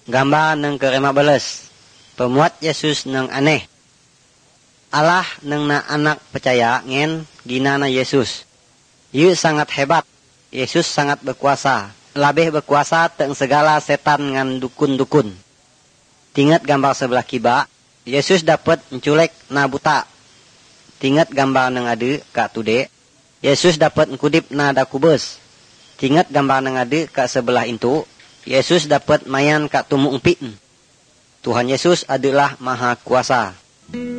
Gambar nang ke-15. Pemuat Yesus nang aneh. Allah nang na anak percaya ngen gina na Yesus. Ieu sangat hebat. Yesus sangat berkuasa. Labeh berkuasa teng segala setan ngan dukun-dukun. Tingat gambar sebelah kiba. Yesus dapat menculek na buta. Tingat gambar nang ade ka tude. Yesus dapat ngkudip na dakubes. Tingat gambar nang ade ka sebelah itu. Yesus dapat mayan ka tumu umpin. Tuhan Yesus adalah maha kuasa.